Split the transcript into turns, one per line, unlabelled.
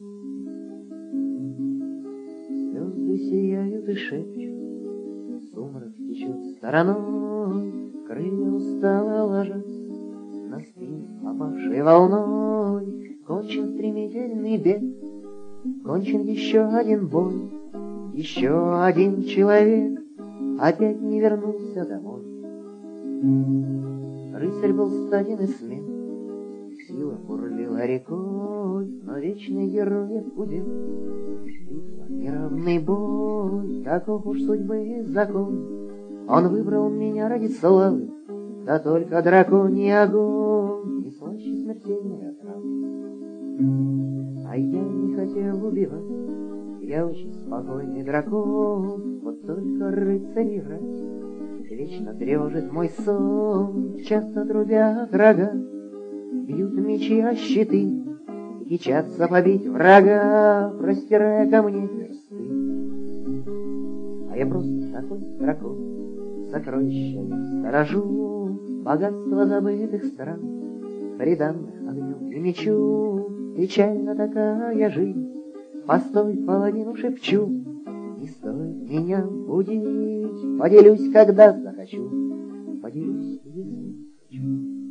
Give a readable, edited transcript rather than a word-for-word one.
Звезды сияют и шепчут, сумрак течет стороной, крылья устало ложатся на спину, опавшей волной. Кончен стремительный бег, кончен еще один бой, еще один человек опять не вернулся домой. Рыцарь был статен и смел, сила бурлила рекой, но вечный герой удел. Битва, неравный бой, таков уж судьбы закон. Он выбрал меня ради славы, да только драконий огонь не слаще смертельной отравы. А я не хотел убивать, я очень спокойный дракон, вот только рыцарь играть вечно тревожит мой сон. Часто трубят рога, бьют мечи о щиты, кичатся побить врага, простирая ко мне персты. А я просто такой дракон, сокровища я сторожу, богатство забытых стран, приданных огню и мечу. Печально такая жизнь, постой, паладину шепчу, не стоит меня будить, поделюсь, когда захочу, поделюсь, если хочу.